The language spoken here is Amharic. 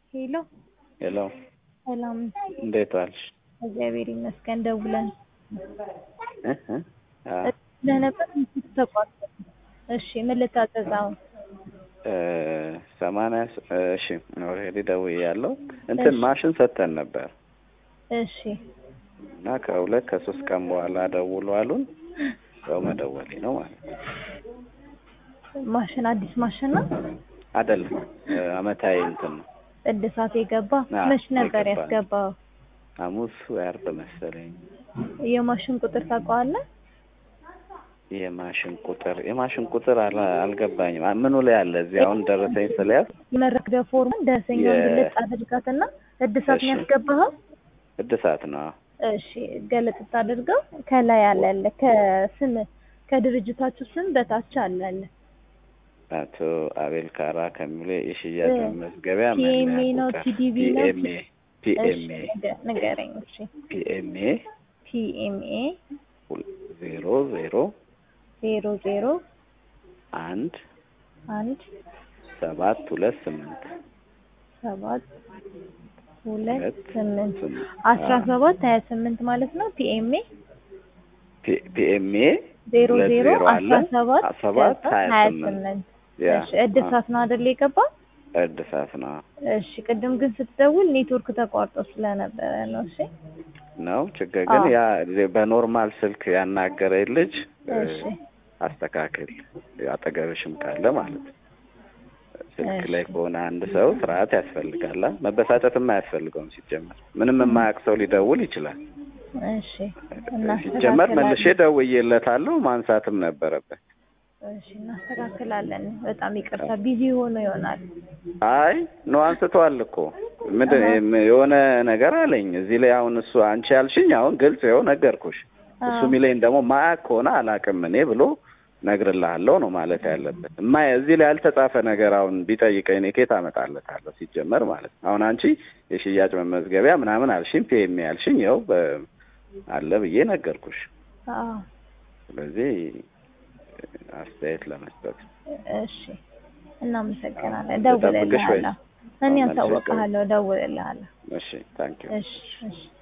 ሄሎ ሄሎ ሰላም እንዴት ዋልሽ? እግዚአብሔር ይመስገን። ደውለን አ ለነበር ተቋርጦ እሺ ምን ልታዘዛው? 80 እሺ ኦልሬዲ ደውያለሁ። እንትን ማሽን ሰተን ነበር። እሺ እና ከሁለት ከሶስት ቀን በኋላ ደውሉ አሉን። ያው መደወሌ ነው ማለት ነው። ማሽን አዲስ ማሽን ነው አይደለም፣ አመታዊ እንትን ነው። እድሳት የገባ መች ነበር ያስገባው? ሐሙስ ወይ ዓርብ መሰለኝ። የማሽን ቁጥር ታውቀዋለህ? የማሽን ቁጥር አልገባኝም። ምኑ ላይ አለ? እዚህ አሁን ደረሰኝ ስለያዝ መረክደ ፎርም ደረሰኛውን ግልጽ አድርጋትና እድሳት ነው ያስገባኸው? እድሳት ነው። እሺ ገለጥ ታደርገው ከላይ አለ ከስም ከድርጅታችሁ ስም በታች አለ አቶ አቤል ካራ ከሚለው የሽያጭ መዝገቢያ ፒኤምኤ ነው ቲዲቢ ነው ፒኤምኤ ንገረኝ። እሺ ፒኤምኤ 00 00 1 728 1728 ማለት ነው። ፒኤምኤ 00 1728 እሺ እድሳት ነው አይደል የገባው? እድሳት ነው። እሺ ቅድም ግን ስትደውል ኔትወርክ ተቋርጦ ስለነበረ ነው። እሺ ነው ችግር ግን ያ በኖርማል ስልክ ያናገረኝ ልጅ እሺ አስተካክል አጠገብሽም ካለ ማለት ነው። ስልክ ላይ ከሆነ አንድ ሰው ስርዓት ያስፈልጋል። መበሳጨትም አያስፈልገውም። ሲጀመር ምንም የማያውቅ ሰው ሊደውል ይችላል። እሺ ሲጀመር መልሼ ደውዬለታለሁ፣ ማንሳትም ነበረበት። እሺ እናስተካክላለን። በጣም ይቅርታ ቢዚ ሆኖ ይሆናል። አይ ነው አንስተዋል እኮ ምንድን የሆነ ነገር አለኝ እዚህ ላይ። አሁን እሱ አንቺ ያልሽኝ አሁን ግልጽ ነው ነገርኩሽ። እሱ ሚለኝ ደግሞ ማያውቅ ከሆነ አላውቅም እኔ ብሎ ነግርልሃለሁ ነው ማለት ያለበት። እዚህ ላይ ያልተጻፈ ነገር አሁን ቢጠይቀኝ እኔ ከየት አመጣለታለሁ? ሲጀመር ማለት ነው። አሁን አንቺ የሽያጭ መመዝገቢያ ምናምን አልሽኝ፣ ፒኤምኤ ያልሽኝ ይኸው አለ ብዬ ነገርኩሽ። ስለዚህ አስተያየት ለመስጠት እሺ እናመሰግናለን። ደውልልሃለሁ፣ እኔ አሳውቅሃለሁ። ደውልልሃለሁ። እሺ ታንኪዩ። እሺ